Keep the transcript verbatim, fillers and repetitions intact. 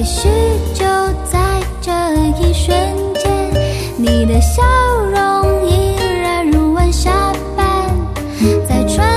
也许就在这一瞬间，你的笑容依然如晚霞般在穿